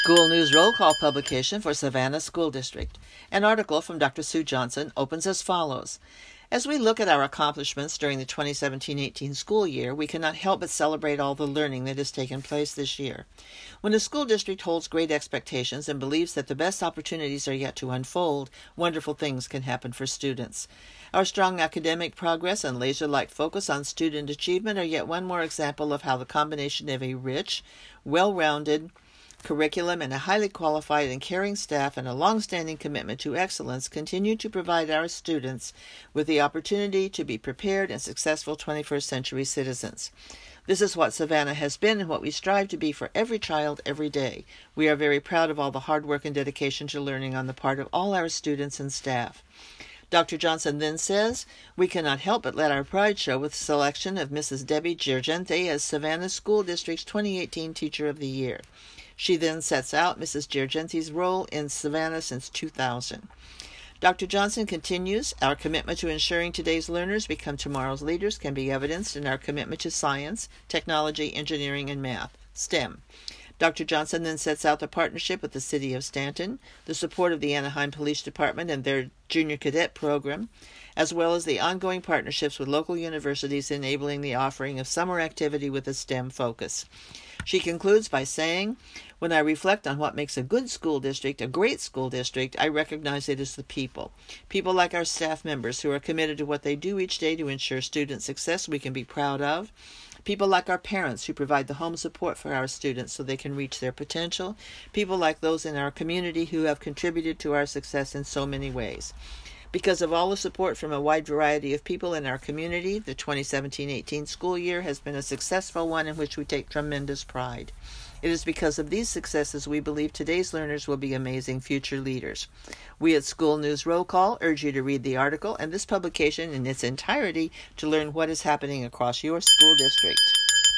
School News Roll Call publication for Savannah School District. An article from Dr. Sue Johnson opens as follows. As we look at our accomplishments during the 2017-18 school year, we cannot help but celebrate all the learning that has taken place this year. When a school district holds great expectations and believes that the best opportunities are yet to unfold, wonderful things can happen for students. Our strong academic progress and laser-like focus on student achievement are yet one more example of how the combination of a rich, well-rounded curriculum and a highly qualified and caring staff and a long-standing commitment to excellence continue to provide our students with the opportunity to be prepared and successful 21st century citizens. This is what Savannah has been and what we strive to be for every child every day. We are very proud of all the hard work and dedication to learning on the part of all our students and staff. Dr. Johnson then says, we cannot help but let our pride show with the selection of Mrs. Debbie Girgenti as Savannah School District's 2018 Teacher of the Year. She then sets out Mrs. Girgenti's role in Savannah since 2000. Dr. Johnson continues, our commitment to ensuring today's learners become tomorrow's leaders can be evidenced in our commitment to science, technology, engineering, and math, STEM. Dr. Johnson then sets out the partnership with the City of Stanton, the support of the Anaheim Police Department and their Junior Cadet Program, as well as the ongoing partnerships with local universities enabling the offering of summer activity with a STEM focus. She concludes by saying, when I reflect on what makes a good school district a great school district, I recognize it is the people. People like our staff members who are committed to what they do each day to ensure student success we can be proud of. People like our parents who provide the home support for our students so they can reach their potential. People like those in our community who have contributed to our success in so many ways. Because of all the support from a wide variety of people in our community, the 2017-18 school year has been a successful one in which we take tremendous pride. It is because of these successes we believe today's learners will be amazing future leaders. We at School News Roll Call urge you to read the article and this publication in its entirety to learn what is happening across your school district.